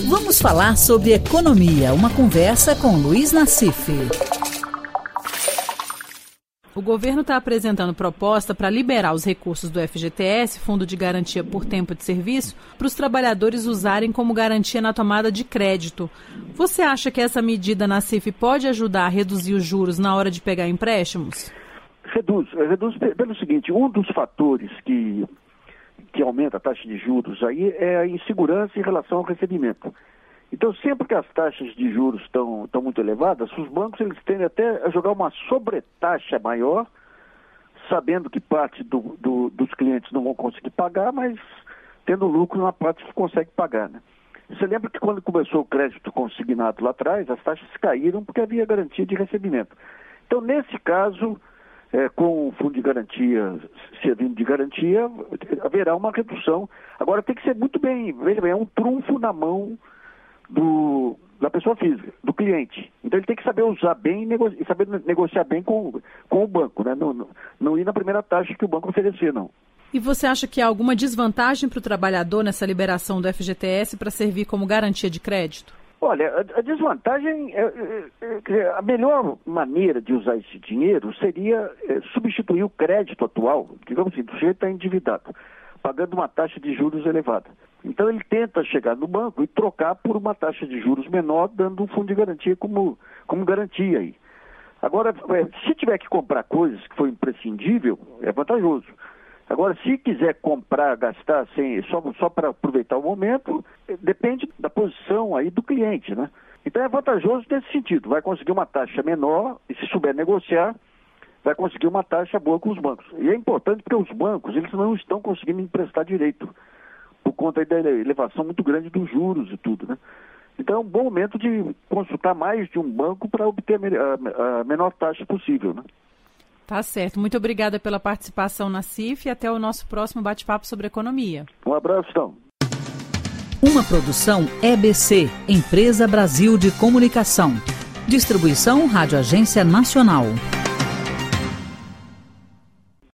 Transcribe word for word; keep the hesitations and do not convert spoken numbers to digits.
Vamos falar sobre economia, uma conversa com Luiz Nassif. O governo está apresentando proposta para liberar os recursos do F G T S, Fundo de Garantia por Tempo de Serviço, para os trabalhadores usarem como garantia na tomada de crédito. Você acha que essa medida, Nassif, pode ajudar a reduzir os juros na hora de pegar empréstimos? Reduz, reduz pelo seguinte, um dos fatores que, que aumenta a taxa de juros aí é a insegurança em relação ao recebimento. Então, sempre que as taxas de juros estão estão muito elevadas, os bancos eles tendem até a jogar uma sobretaxa maior, sabendo que parte do, do, dos clientes não vão conseguir pagar, mas tendo lucro na parte que consegue pagar, né? Você lembra que quando começou o crédito consignado lá atrás, as taxas caíram porque havia garantia de recebimento. Então, nesse caso, é, com o fundo de garantia servindo de garantia, haverá uma redução. Agora, tem que ser muito bem, veja bem, é um trunfo na mão Do, da pessoa física, do cliente. Então ele tem que saber usar bem e, nego, e saber negociar bem com, com o banco, né? Não, não, não ir na primeira taxa que o banco oferecer, não. E você acha que há alguma desvantagem para o trabalhador nessa liberação do F G T S para servir como garantia de crédito? Olha, a, a desvantagem, é, é, é, a melhor maneira de usar esse dinheiro seria é, substituir o crédito atual, digamos assim, do sujeito está endividado, pagando uma taxa de juros elevada. Então ele tenta chegar no banco e trocar por uma taxa de juros menor, dando um fundo de garantia como, como garantia aí. Agora, se tiver que comprar coisas que for imprescindível, é vantajoso. Agora, se quiser comprar, gastar sem, só, só para aproveitar o momento, depende da posição aí do cliente, né? Então é vantajoso nesse sentido. Vai conseguir uma taxa menor e, se souber negociar, vai conseguir uma taxa boa com os bancos. E é importante porque os bancos, eles não estão conseguindo emprestar direito, por conta da elevação muito grande dos juros e tudo, né? Então é um bom momento de consultar mais de um banco para obter a menor taxa possível, né? Tá certo. Muito obrigada pela participação, Nassif, e até o nosso próximo bate-papo sobre economia. Um abraço, então. Uma produção E B C, Empresa Brasil de Comunicação. Distribuição Rádio Agência Nacional.